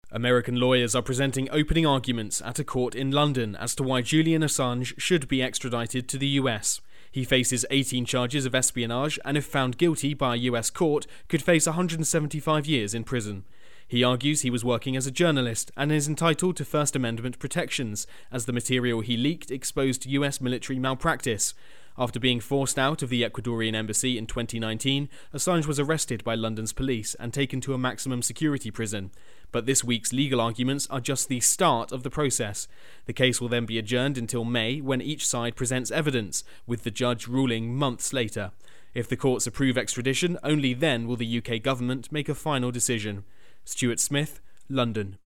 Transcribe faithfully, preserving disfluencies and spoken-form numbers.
American lawyers are presenting opening arguments at a court in London as to why Julian Assange should be extradited to the U S. He faces eighteen charges of espionage and, if found guilty by a U S court, could face one hundred seventy-five years in prison. He argues he was working as a journalist and is entitled to First Amendment protections, as the material he leaked exposed U S military malpractice. After being forced out of the Ecuadorian embassy in twenty nineteen, Assange was arrested by London's police and taken to a maximum security prison. But this week's legal arguments are just the start of the process. The case will then be adjourned until May, when each side presents evidence, with the judge ruling months later. If the courts approve extradition, only then will the U K government make a final decision. Stuart Smith, London.